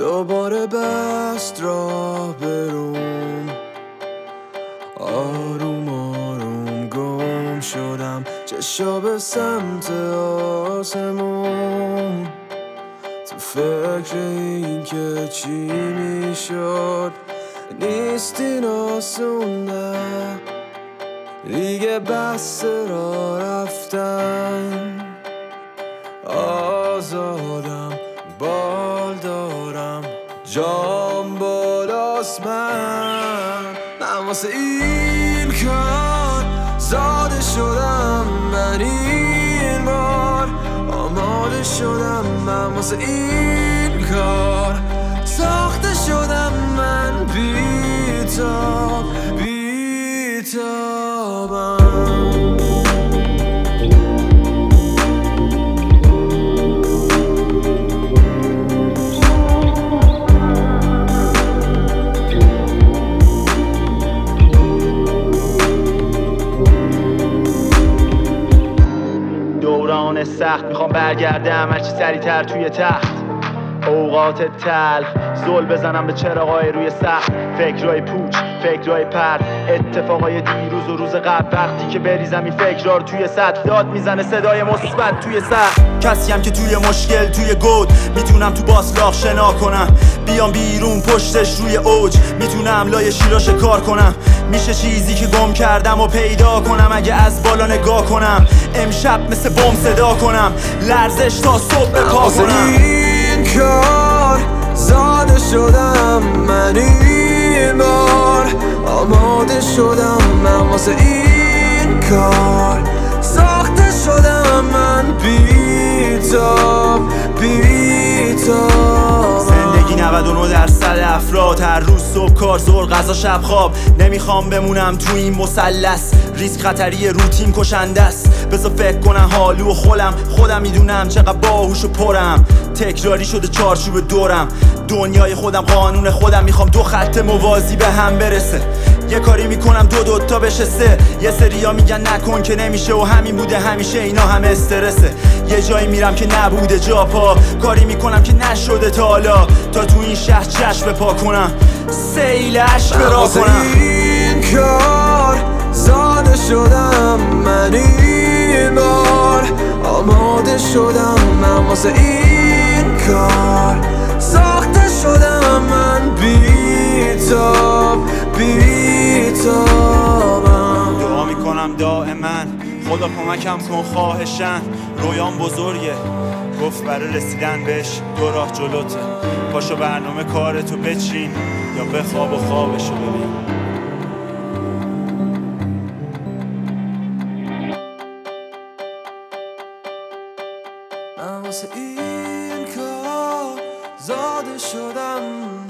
دوباره بست راه بروم، آروم آروم گم شدم، چشا به سمت آسمون، تو فکر این که چی میشد. نیست این آسون نه، دیگه بس را رفتن. آزادم، بال دارم، جام بالاست. من واسه این کار زاده شدم، من این بار آماده شدم. من واسه این کار ساخته شدم، من بی‌تاب بی‌تابم. دوران سخت میخوام برگردم هرچی سریعتر توی تخت. اوقات تلخ زل بزنم به چراغای روی سقف. فکرای پوچ، فکرای پر، اتفاقای دیروز و روز قبل. وقتی که بریزم این فکرها رو توی سطح، داد میزنه صدای مثبت توی سر. کسیم که توی مشکل توی گود میتونم تو باسلاق شنا کنم. بیام بیرون پشتش روی اوج میتونم لای شیرا شکار کنم. میشه چیزی که گم کردم و پیدا کنم اگه از بالا نگاه کنم. امشب مثل بم صدا کنم، لرزش تا صبح پا کنم. این کار زاده شدم، من این بار آماده شدم. من واسه این کار ساخته شدم، من بی‌تاب بی‌تابم. زندگی 99% افراد، هر روز صبح کار، ظهر غذا، شب خواب. نمیخوام بمونم تو این مثلث، ریسک خطری روتین کشنده است. بذار فکر کنم حالو و خودم میدونم چقدر باهوش و پرم. تکراری شده چارچوب دورم، دنیای خودم، قانون خودم. میخوام دو خط موازی به هم برسه، یه کاری میکنم دو تا بشه سه. یه سریا میگن نکن که نمیشه و همین بوده همیشه، اینا همه استرسه. یه جایی میرم که نبوده جا پا، کاری میکنم که نشده تا حالا. تا تو این شهر چشم پا کنم، سیل عشق را کنم. این کار زاده شدم، من این بار آماده شدم. من واسه این کار ساخته شدم، من بی‌تاب بی‌تابم. دعا میکنم دائما خدا کمکم کن خواهشن. رویام بزرگه، گفت برای رسیدن بهش 2 راه جلوته. پاشو برنامه کارتو بچین یا بخواب و خوابشو ببین. من واسه این کار زاده شدم،